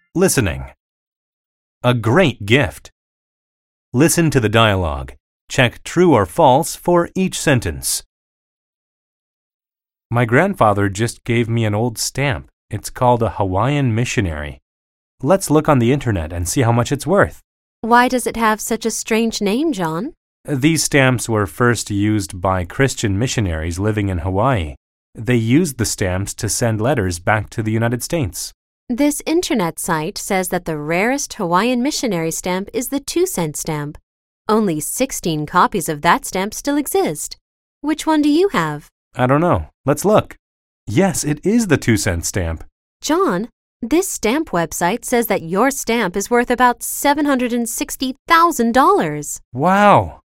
Listening. A great gift. Listen to the dialogue. Check true or false for each sentence. My grandfather just gave me an old stamp. It's called a Hawaiian missionary. Let's look on the internet and see how much it's worth. Why does it have such a strange name, John? These stamps were first used by Christian missionaries living in Hawaii. They used the stamps to send letters back to the United States. This internet site says that the rarest Hawaiian missionary stamp is the 2-cent stamp. Only 16 copies of that stamp still exist. Which one do you have? I don't know. Let's look. Yes, it is the 2-cent stamp. John, this stamp website says that your stamp is worth about $760,000. Wow!